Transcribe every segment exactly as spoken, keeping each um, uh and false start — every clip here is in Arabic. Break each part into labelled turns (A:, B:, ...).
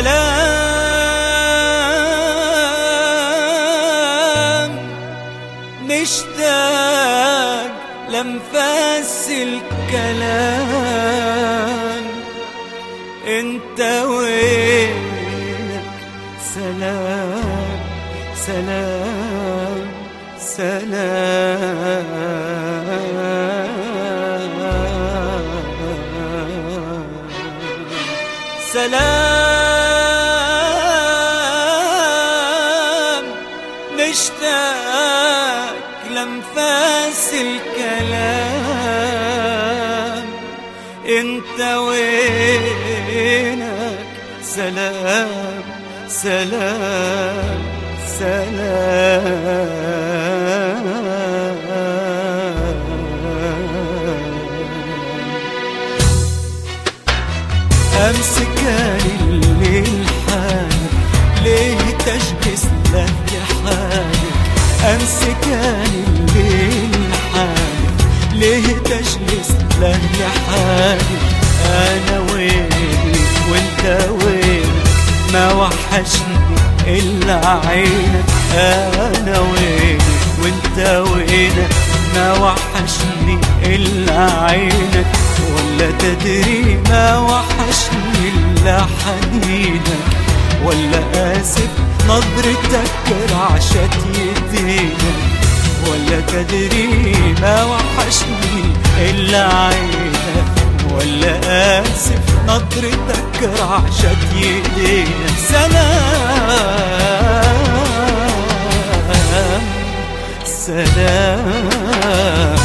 A: سلام نشتاق لنفس الكلام، انت وينك؟ سلام سلام سلام. سلام نشتاق لنفس الكلام، انت وينك؟ سلام سلام سلام. أمس كان الليل حالك، ليه تجلس لهي حالك؟ أمس كان الليل حالك، ليه تجلس لهي حالك؟ أنا وينك وانت وينك؟ ما وحشني إلا عينك. أنا وينك وانت وينك؟ ما وحشني إلا عينك. ولا تدري ما وحشني إلا حنينك؟ ولا آسف نظرتك رعشة يدينك؟ ولا تدري ما وحشني إلا عينك؟ ولا آسف نظرتك رعشة يدينك؟ سلام سلام.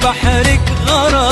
A: بحرك غرام